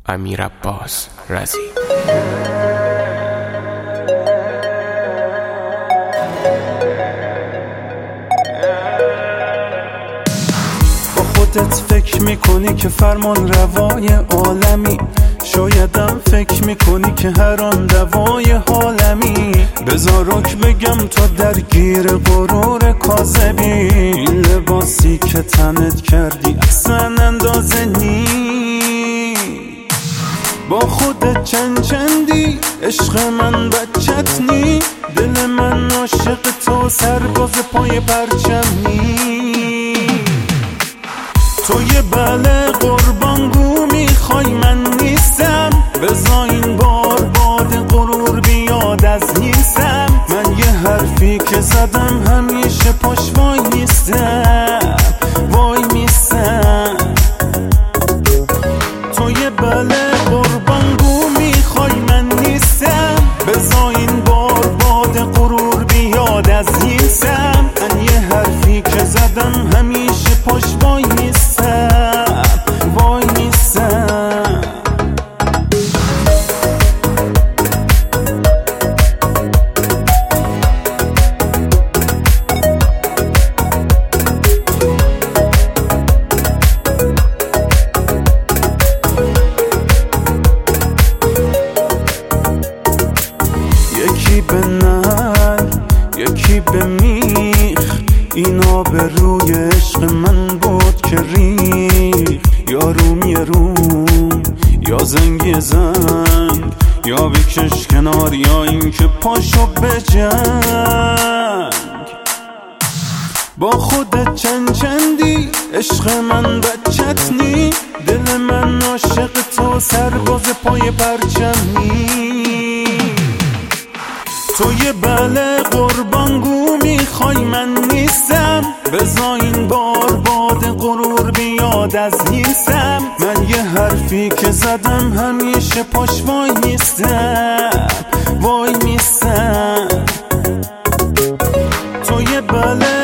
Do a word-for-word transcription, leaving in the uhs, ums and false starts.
امیر عباس رضی. با خودت فکر میکنی که فرمان روای عالمی، شایدم فکر میکنی که هر آن دوای حالمی. بذارک بگم تو درگیر غرور کاذبی، این لباسی که تنت کردی اصلا اندازه نی. با خودت چند چندی عشق من بچت نی، دل من عاشق تو سرباز پای پرچمی. تو یه بله قربانگو میخوای من نیستم، بزا این بار باد غرور بیاد از نیستم. من یه حرفی که زدم همیشه پاش وای نیستم، وای نیستم. تو یه بله قربانگو میخوای من نیستم، بزا این بار باد غرور بیاد از نیستم. من یه حرفی که زدم همیشه پاش وای نیستم، وای نیستم. یکی به نر یکی به میخ، اینا به روی عشق من بود که ریخ. یا رومی روم یا زنگی زنگ، یا بکش کنار یا این که پاشو بجنگ. با خودت چند چندی عشق من بچت نی، دل من عاشق تو سرباز پای پرچمی. تو یه بله قربانگو میخوای من نیستم، بزا این بار باد غرور بیاد از نیستم. من یه حرفی که زدم همیشه پاش وای نیستم، وای نیستم. تو یه بله